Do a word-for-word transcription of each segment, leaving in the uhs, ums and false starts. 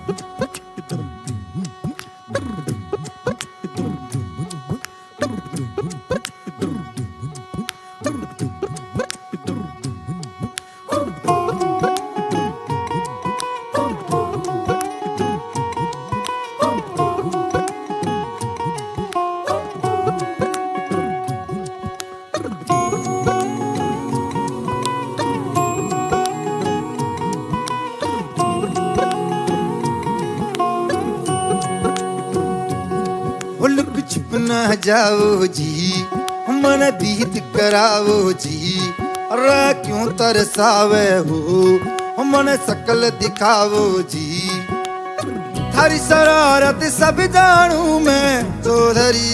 Look छुप ना जाओ जी, मन दीद कराओ जी, रे क्यों तरसावे हो मन शकल दिखाओ जी। थारी शरारत सब जानू मैं चौधरी,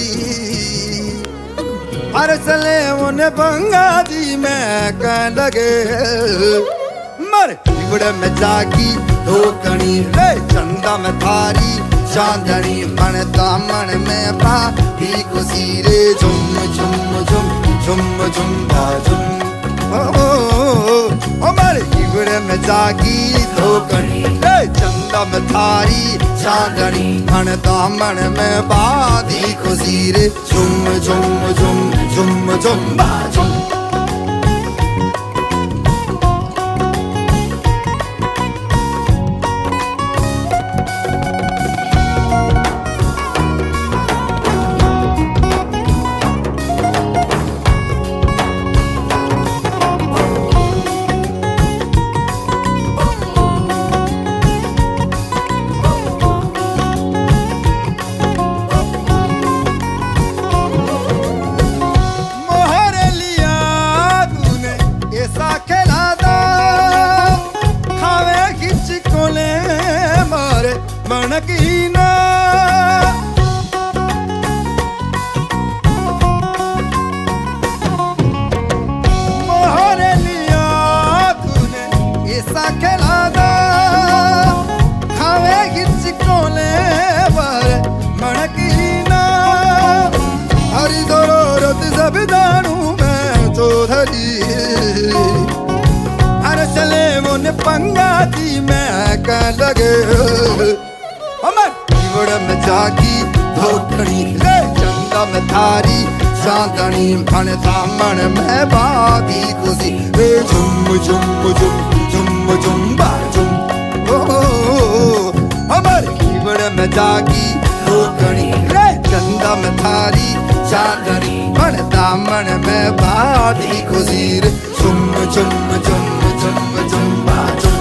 हर सले उन बंगा जी मैं कह लगे मर बिगड़ में जागी धोकनी रे चंदा में थारी चांदनी मन दामन में पा भी खुशी रे झुम झुम झुम झुम झुम झुम ओ ओ मारे बिगड़ में जागी धोकनी रे चंदा में थारी चांदनी मन दामन में बाधी खुशी रे झुम झुम झुम झुम झुम झुम। मनकीना मोहरे लिया तूने ऐसा खेला दा खावे किसकोले बारे मनकीना हरी जरूरत सब जानू मैं चौधरी हर चले मुन पंगा जी मैं कह लगे अमर बिगड़ में जागी धोकनी रे चंदा में थारी चांदनी मन दामन में बाधी खुशी रे झुम झुम झुम झुम झुम झुम ओ अमर बिगड़ में जागी धोकनी रे चंदा में थारी चांदनी मन दामन में बाधी खुशी रे झुम झुम झुम झुम झुम झुम।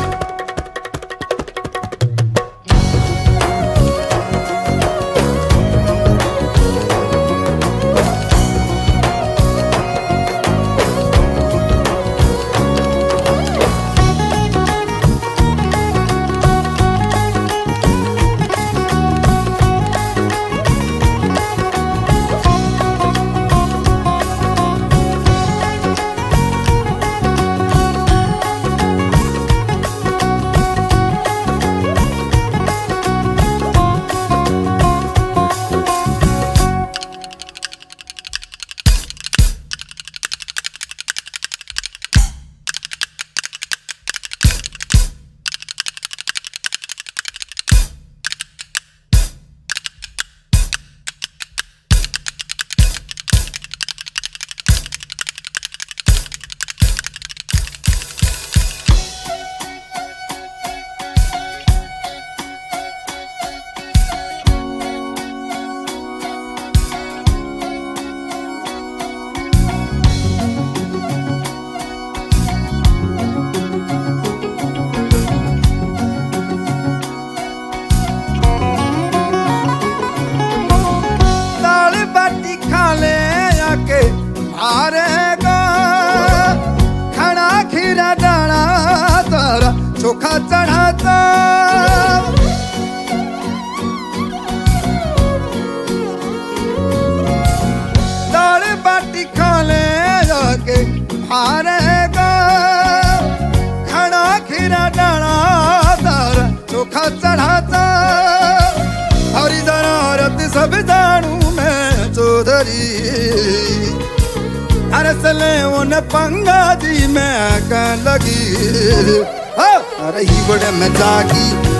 चोखा चढ़ाता दाल बाटी खा ले जाके हारेगा खड़ा खीरा डाला तारा चोखा चढ़ाता हरी जरारत सब जानू मैं चौधरी अरे सले उन पंगा जी मैं कह लगी अरे ही बड़े में जागी